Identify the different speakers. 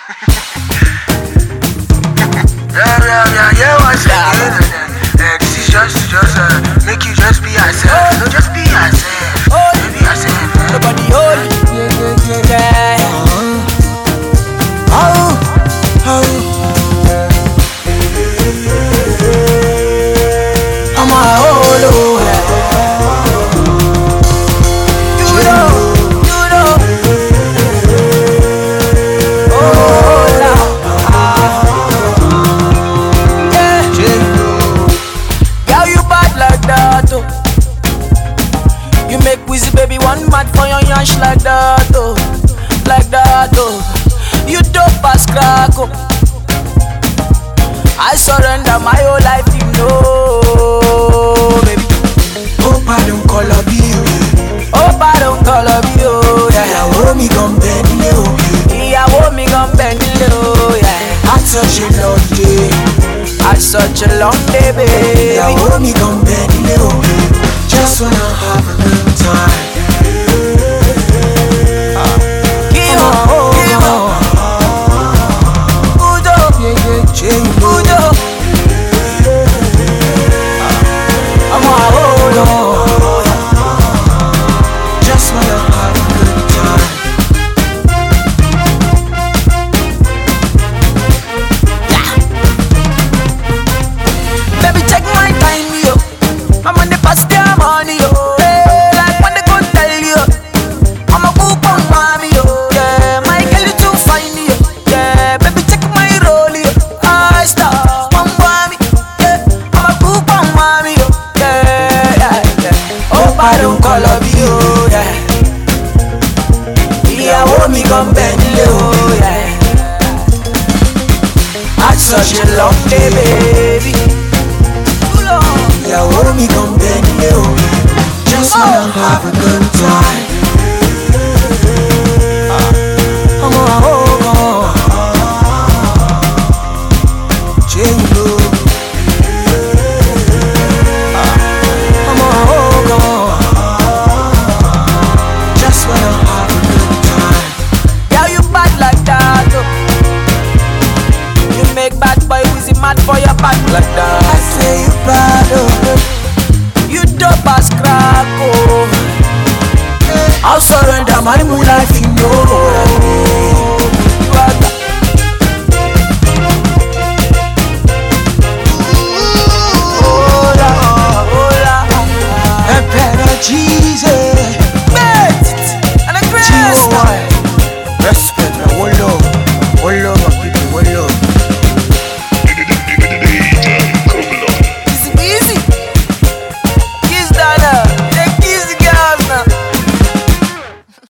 Speaker 1: Yeah, what's it? This is just make you just be yourself. No, just be yourself. Just be yourself.
Speaker 2: Nobody hold. Yeah. I'm a holo. You know. Oh, yeah. Girl, you bad like that, oh. You make Wizzy baby one mad for your yansh like that, oh. Like that, oh. You dope as crack, oh. I surrender my whole life, you know, baby.
Speaker 3: Hope I don't call up you.
Speaker 2: Hope I don't call up you, yeah.
Speaker 3: Ìyàwó mi gan bẹ́ẹ̀ nílé o.
Speaker 2: Ìyàwó mi gan bẹ́ẹ̀ nílé o, yeah.
Speaker 3: Had such a long day.
Speaker 2: Had such a long day, baby.
Speaker 3: Ìyàwó mi gan bẹ́ẹ̀ nílé o. Just wanna have a good time.
Speaker 2: Give up. Udo. Udo. I'm a holo.
Speaker 3: Just wanna have a good time.
Speaker 2: Baby, take my time, yo. I'm on the past their money, yo. Hey, like when they go tell you, I'm a coupon mommy, yo. Yeah, my girl you too fine, yo. Yeah, baby, check my role, yo. I star, one mommy, yeah. I'm a coupon mommy, yo. Yeah. Hope I don't call up you, yeah. Ìyàwó mi gan bẹ́ẹ̀ nílé o, yeah. Had such a long day, baby. Too long.
Speaker 3: Ìyàwó mi gan bẹ́ẹ̀ nílé o. Just wanna have a good time.
Speaker 2: I'm a holo.
Speaker 3: Ṣé you know?
Speaker 2: I'm a holo.
Speaker 3: Just wanna have a good time.
Speaker 2: Yeah, you bad like that, oh. You make bad boy Wizzy mad for your back like